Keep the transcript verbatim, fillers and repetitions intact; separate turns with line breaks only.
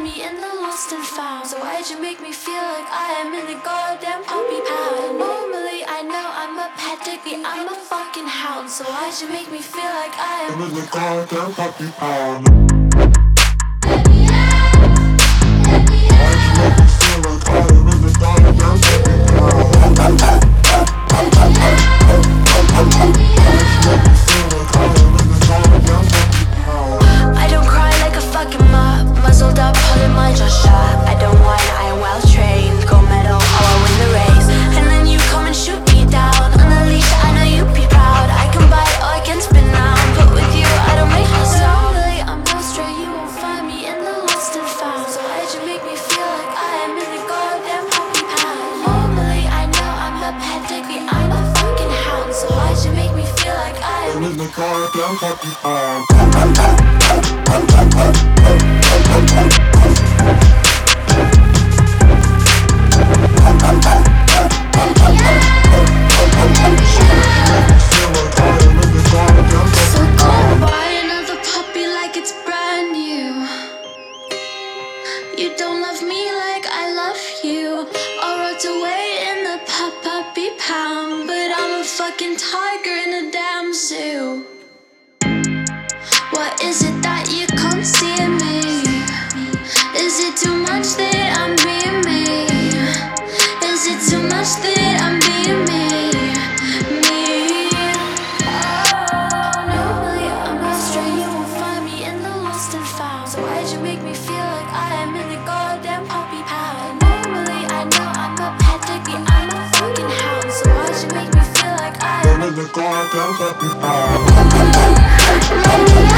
me in the lost and found. So why'd you make me feel like I am in the goddamn puppy pound? Normally I know I'm a pedigree, I'm a fucking hound. So why'd you make me feel like I am in the goddamn puppy pound? Let me out, let me out. Why'd you make me feel like I am in the goddamn puppy pound? Let me out, let me out. I don't cry like a fucking mop, muzzled up, holding my jaw shut. I don't whine, I am well trained. Gold medal, oh I win the race. And then you come and shoot me down on the leash, I know you'd be proud. I can bite or I can spin round, but with you I don't make no sound. Normally I'm no stray, you won't find me in the lost and found. So why'd you make me feel like I am in the goddamn puppy pound? Normally I know I'm a pedigree, I'm a fucking hound. So why'd you make me feel like I am in the goddamn puppy pound? So go buy another puppy like it's brand new. You don't love me like I love you. I wrote away in the puppy pound, but I'm a fucking tiger in a damn zoo. What is it that you can't see in me? Is it too much that I'm being me? Is it too much that I'm being me? Me. Oh, normally I'm not stray, you won't find me in the lost and found. So why'd you make me feel like I am in the goddamn puppy pound? Normally I know I'm a pedigree, I'm a fucking hound. So why'd you make me feel like I am in the goddamn puppy pound?